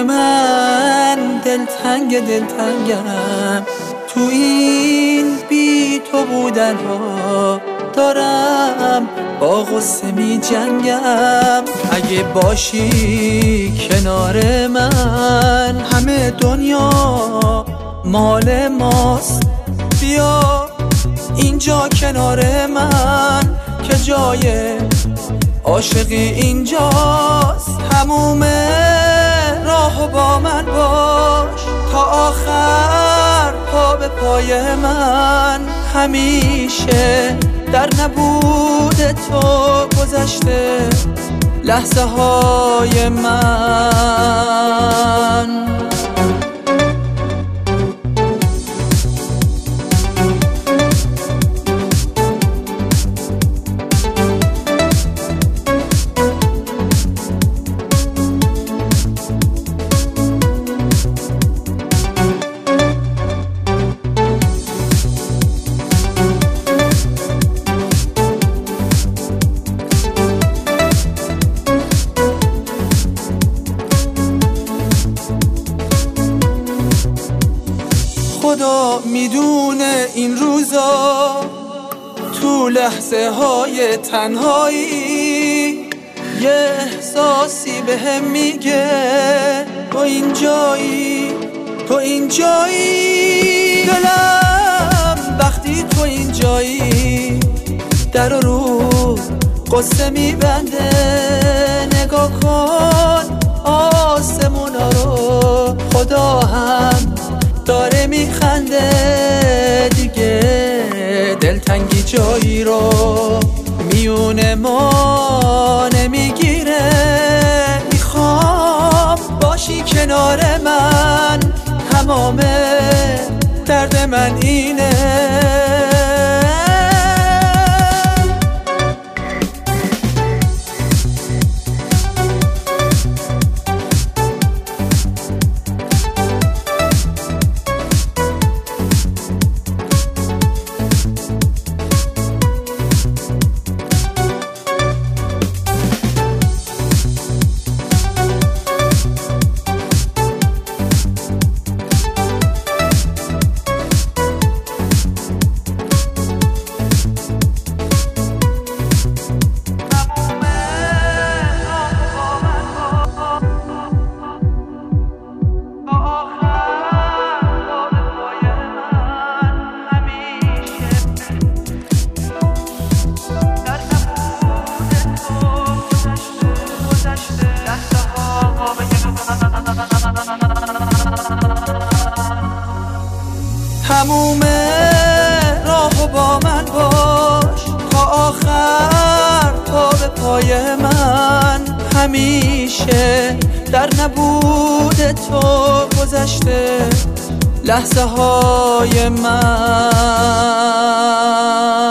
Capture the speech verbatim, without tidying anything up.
من دلتنگ دلتنگم، تو این بی تو بودن ها دارم با غصه می جنگم. اگه باشی کنار من همه دنیا مال ماست، بیا اینجا کنار من که جای عاشقی اینجاست. تموم راهو با من باش تا آخر، پا به پای من همیشه در نبود تو گذشته لحظه های من. خدا میدونه این روزا تو لحظه های تنهایی یه احساسی بهم میگه تو اینجایی، تو اینجایی. دلم وقتی تو اینجایی در رو قصه میبنده. نگاه کن آسمونا رو، خدا هم داره میخنده. دیگه دلتنگی جایی رو میونه ما نمیگیره. میخوام باشی کنار من، تمام درد من اینه. تموم راهو با من باش تا آخر، تا به پای من همیشه در نبود تو گذشته لحظه های من.